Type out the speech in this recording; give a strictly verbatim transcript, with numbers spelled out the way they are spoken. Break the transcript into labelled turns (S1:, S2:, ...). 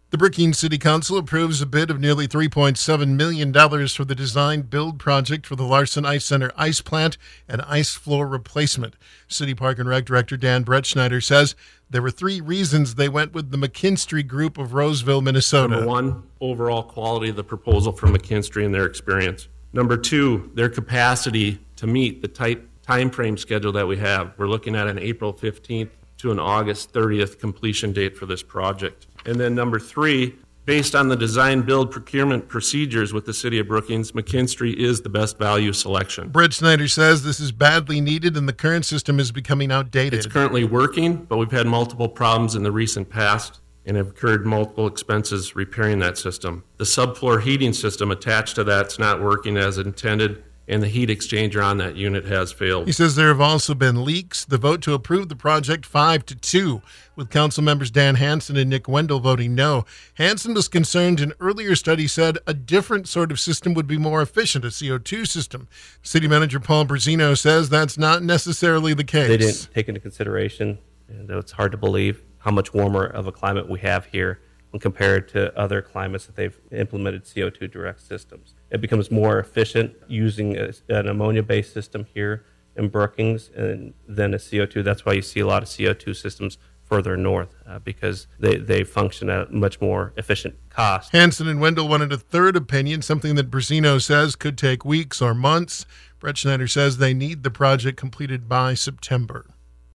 S1: The Brookings City Council approves a bid of nearly three point seven million dollars for the design-build project for the Larson Ice Center ice plant and ice floor replacement. City Park and Rec Director Dan Bretschneider says there were three reasons they went with the McKinstry Group of Roseville, Minnesota.
S2: Number one, overall quality of the proposal from McKinstry and their experience. Number two, their capacity to meet the tight time frame schedule that we have. We're looking at an April fifteenth to an August thirtieth completion date for this project. And then number three, based on the design build procurement procedures with the City of Brookings, McKinstry is the best value selection.
S1: Bretschneider says this is badly needed and the current system is becoming outdated.
S2: It's currently working, but we've had multiple problems in the recent past and have incurred multiple expenses repairing that system. The subfloor heating system attached to that's not working as intended, and the heat exchanger on that unit has failed.
S1: He says there have also been leaks. The vote to approve the project five to two, with council members Dan Hansen and Nick Wendell voting no. Hansen was concerned an earlier study said a different sort of system would be more efficient, a C O two system. City Manager Paul Brzezino says that's not necessarily the case.
S3: They didn't take into consideration, and it's hard to believe how much warmer of a climate we have here when compared to other climates that they've implemented C O two direct systems. It becomes more efficient using a, an ammonia-based system here in Brookings and then a C O two. That's why you see a lot of C O two systems further north uh, because they, they function at a much more efficient cost.
S1: Hansen and Wendell wanted a third opinion, something that Brzezino says could take weeks or months. Bretschneider says they need the project completed by September.